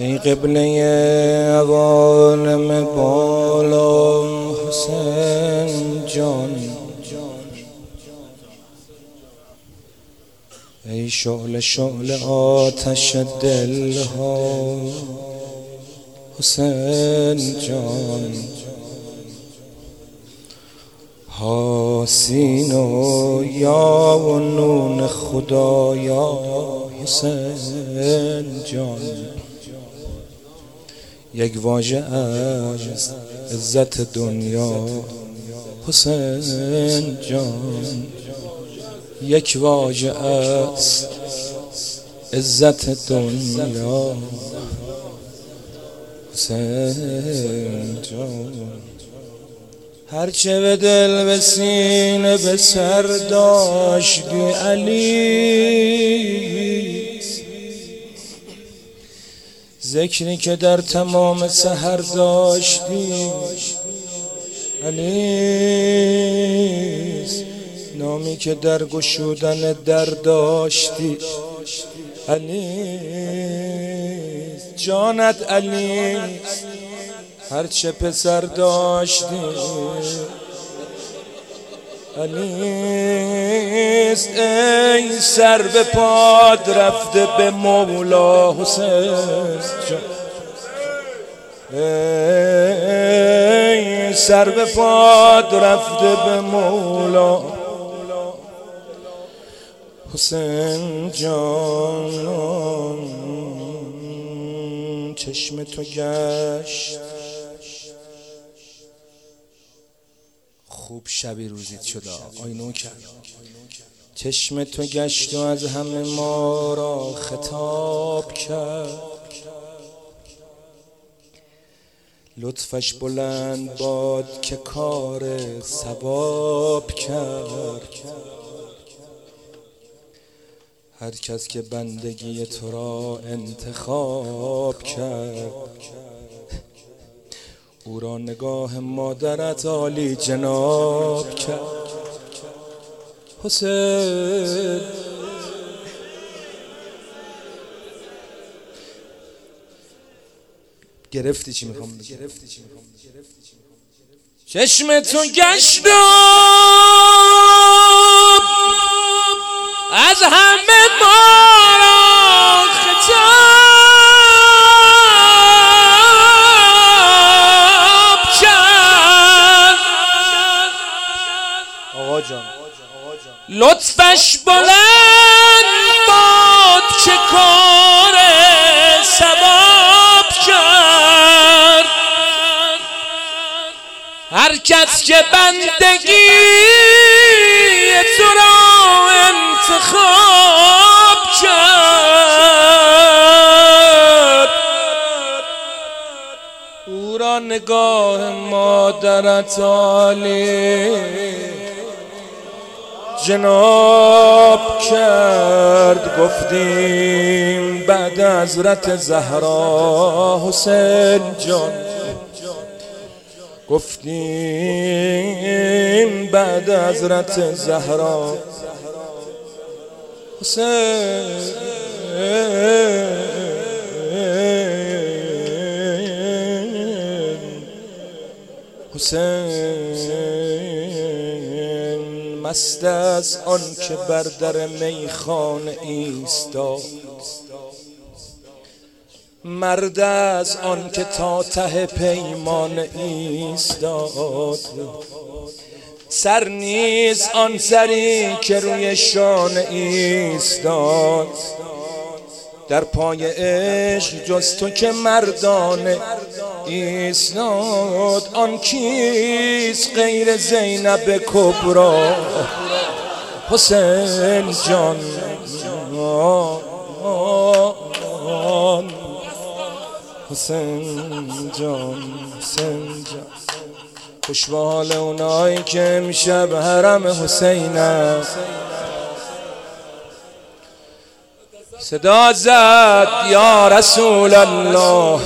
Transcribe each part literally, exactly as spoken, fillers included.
ای قبله عوالم بالا حسین جان، ای شعله شعله آتش دلها حسین جان، حسین و یا و نون خدایا حسین جان، یک واژه از عزت دنیا حسین جان، یک واژه از عزت دنیا حسین جان. هرچه به دل به سینه به سر داشتی علی، ذکری که در تمام سحر داشتی علی، نامی که در گشودن در داشتی علی، جانت علی، هرچه پسر داشتی علیست، ای سر به پاد رفته به مولا حسین جان، ای سر به پاد رفته به مولا حسین جان. چشم تو گشت خوب شبی روزیت شده آینو کرد، چشم تو گشت و از همه ما را خطاب کرد، لطفش بلند باد که کار ثواب کرد، هر کس که بندگی تو را انتخاب کرد، او را نگاه مادرت عالی جناب کرد حسین. گرفتی چی میخوام بگم؟ چشم تو گشتم از همه ما را خطاب کرد، آقا جان لطفش بلند باد چه کار ثواب کرد، هر کس که بندگی تو را انتخاب کرد، او را نگاه مادرت عالی جناب کرد. گفتیم بعد حضرت زهرا حسین جان، گفتیم بعد حضرت زهرا حسین، حسین مست از آن که بر در میخانه ایستاد، مرد از آن که تا ته پیمانه ایستاد، سر نیز آن سری که روی شانه ایستاد، در پای عشق جز تو که مردانه ایستاد، آن کیست غیر زینب کبرا حسین جان، حسین جان، حسین جان. خوش به حال اونایی که امشب حرم حسینه صدا زد یا رسول الله،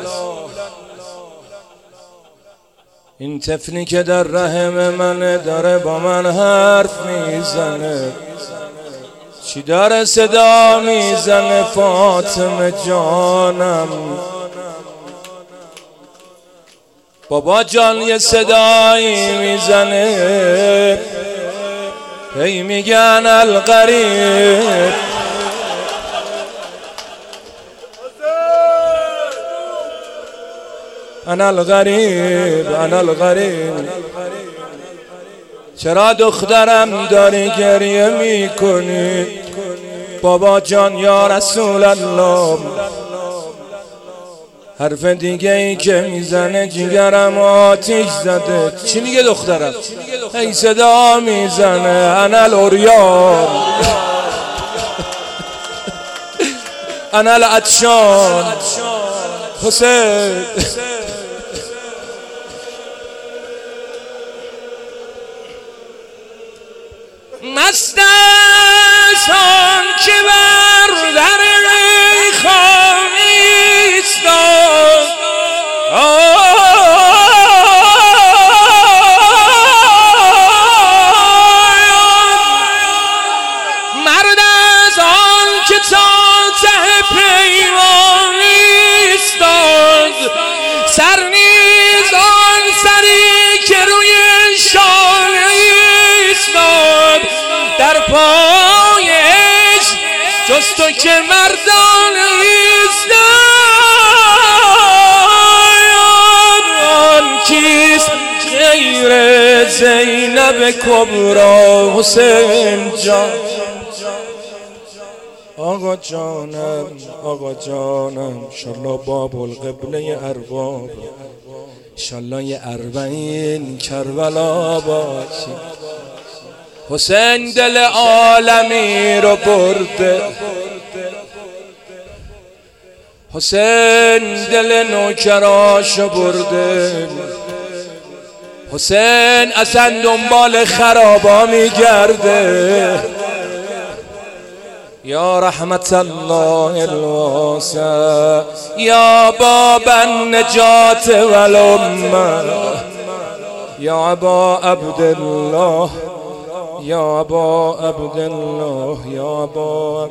این طفلی که در رحم من داره با من حرف میزنه، چی داره صدا میزنه فاطمه جانم، بابا جان یه صدایی میزنه هی میگن الغریب، انا الغریب انا الغریب. چرا دخترم داری گریه میکنی؟ بابا جان یا رسول الله، حرف دیگه ای که میزنه جیگرم آتیش زده. چی میگه دخترم؟ ای صدا میزنه انا الاریان انا العطشان حسین. مست است آن که بر در خانه ایستاد، مرد از آن که تا ته پیمان ایستاد، سر نیز آن سری که روی شانه ایستاد، در پایش جز تو که مردان ایستاد. آن کیست غیر زینب کبری؟ حسین جان آقا جانم آقا جانم، انشالله باب القبله ارباب، انشالله یه اربعین کربلا باشی. حسین دل عالمی رو برده، حسین دل نوکراشو برده، حسین اصلا دنبال خرابا میگرده. یا رحمت الله الواسع، یا باب النجات والامه، یا ابا عبدالله، یا ابا عبدالله، یا ابا.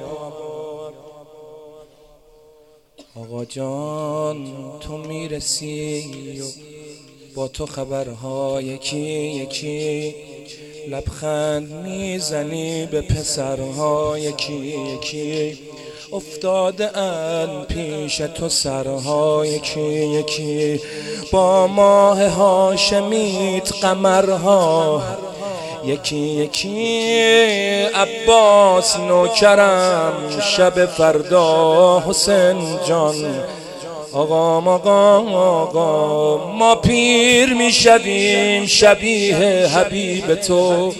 آقا جان تو میرسی و با تو خبرها یکی یکی، لبخند میزنی به پسرها یکی یکی، افتاده ان پیش تو سرها یکی یکی، با ماه هاشمیت قمرها یکی یکی. عباس نوکرم شب فردا حسین جان، آقا آقا آقا ما پیر میشویم شبیه حبیب تو،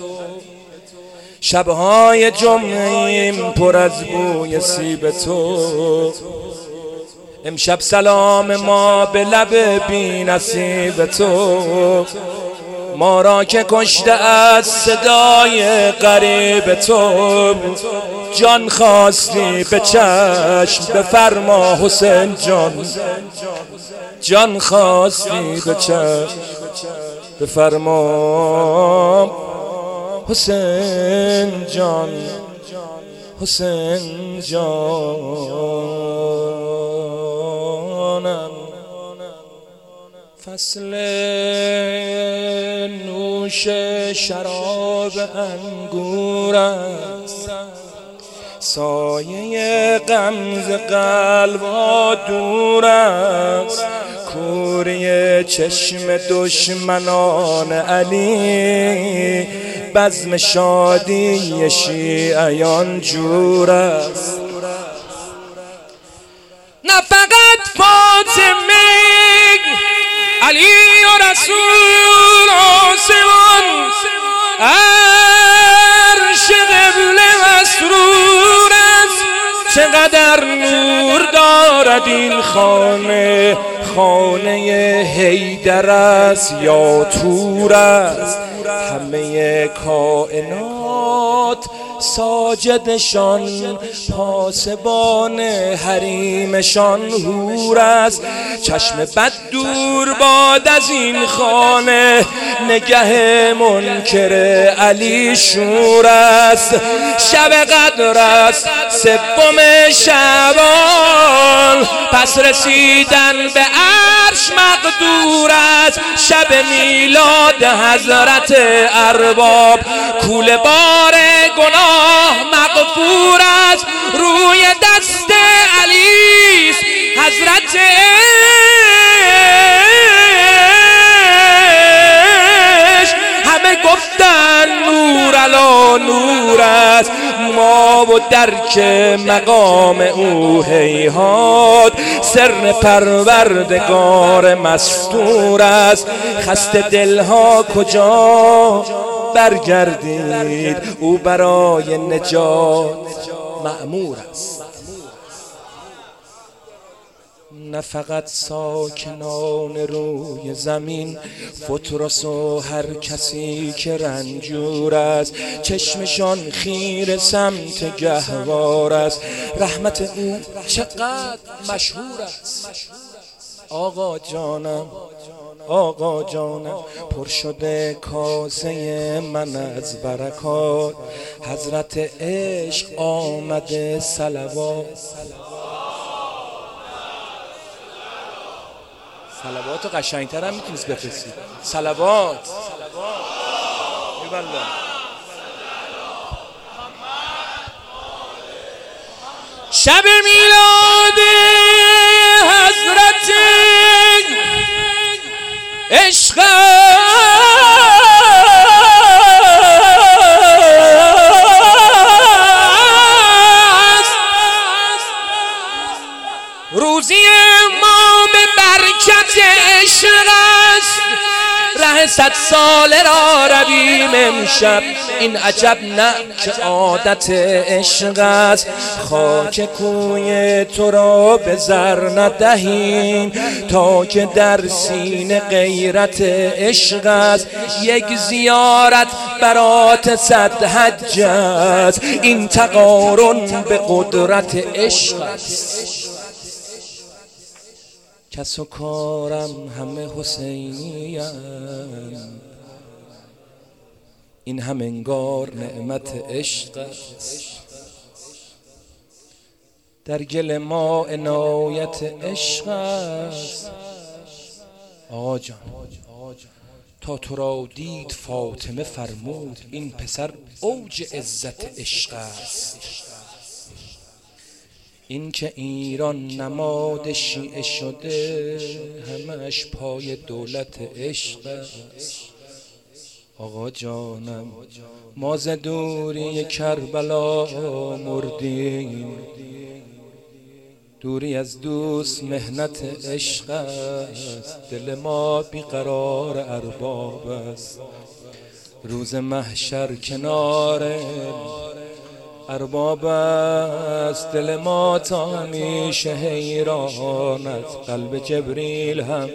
شبهای جمعیم پر از بوی سیب تو. امشب سلام ما به لب بی نصیب تو، ما را که کشته از صدای غریب تو. جان خواستی به چشم بفرما حسین جان، جان خواستی به چشم بفرما حسین جان، حسین جانم. فصل نوش شراب انگور است، سایه غمز قلب‌ها دور است، کوری چشم دشمنان علی، بزم شادی شیعیان جور است. نه فقط فاطمه علی و رسول آسمان، عرش قبله مسرور است، چقدر نور دارد این خانه، خانه حیدر است یا تور است، همه کائنات عباد ساجدشان، پاسبان حریمشان حور است. چشم بد دور باد از این خانه، نگه منکر علی شور است. شب قدر است سوم شعبان، پس رسیدن به عرش مقدور است. شب میلاد حضرت ارباب، کوله بار گناه مغفور است. روی دست علی است حضرت عشق، همه گفتن نور علی نور است. ما و درک مقام او هیهات، سر پروردگار مستور است. خسته دلها کجا برگردید، او برای نجات مأمور است. نه فقط ساکنان روی زمین، فطرس و هر کسی که رنجور است، چشمشان خیر سمت گهوار است. رحمت او چقدر مشهور است. آقا جانم آقا جانم، پر شده کاسه من از برکات. حضرت عشق آمده صلوات. صلوات رو قشنگتر هم میتونست بفرستید. صلوات شب میلاد حضرت عشق است. روزی ما به برکت عشق است. ره صد ساله را رویم امشب، این عجب نه که عادت عشق است. خاک کوی تو را به زر ندهیم، تا که در سینه غیرت عشق است. یک زیارت برات صد حج است، این تقارن به قدرت عشق است. کس و کارم همه حسینی ام، این هم انگار نعمت عشق است. در گل ما عنایت عشق است. آقا جان تا تو را دید فاطمه فرمود، این پسر اوج عزت عشق است. این که ایران نماد شیعه شده، همش پای دولت عشق است. آقا جانم ما ز دوری کربلا مردیم، دوری از دوست مهنت عشق است. دل ما بیقرار ارباب است، روز محشر کنار ارباب است. دل ما تا همیشه حیران است، قلب جبریل هم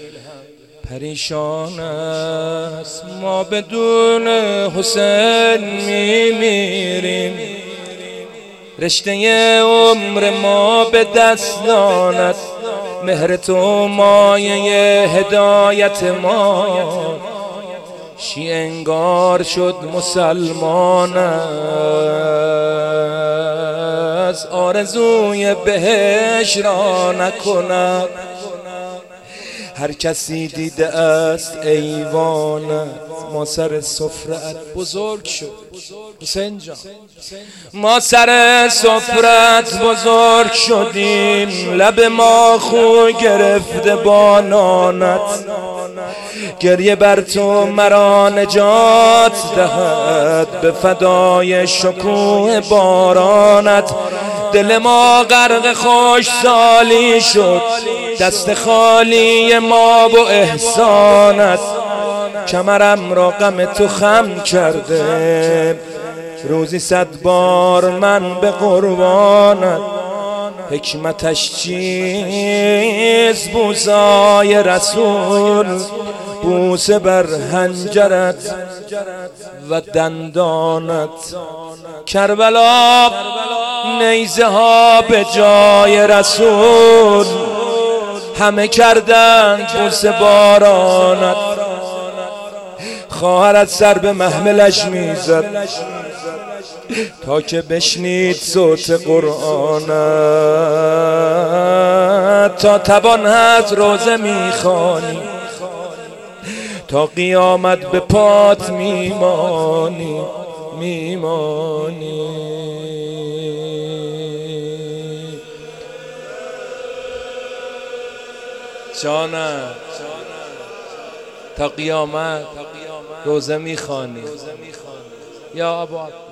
پریشان است. ما بدون حسین میمیریم، رشته عمر ما به دست داند. مهر تو مایه هدایت ما، شیعه انگار شد مسلمان است. آرزوی بهش را نکند، هر کسی دیده است ایوانت. ما سر سفرت بزرگ شد حسین جان، ما سر سفرت بزرگ شدیم. لب ما خو گرفته با نانت، گریه بر تو مرا نجات دهد، به فدای شکوه بارانت. دل ما غرق خوش سالی شد، دست خالی ما و احسانت. کمرم را غم تو خم کرده، روزی صد بار من به قربانت. حکمتش چیست بوسای رسول، بوسه بر حنجرت و دندانت. کربلا نیزه ها به جای رسول همه کردن بوس بارانت. خواهرت سر به محملش میزد تا که بشنید صوت قرآنت. تا توان هست روزه میخوانی تا قیامت به پات میمانی میمانی. جانم تا قیامت روزه میخوانی یا ابا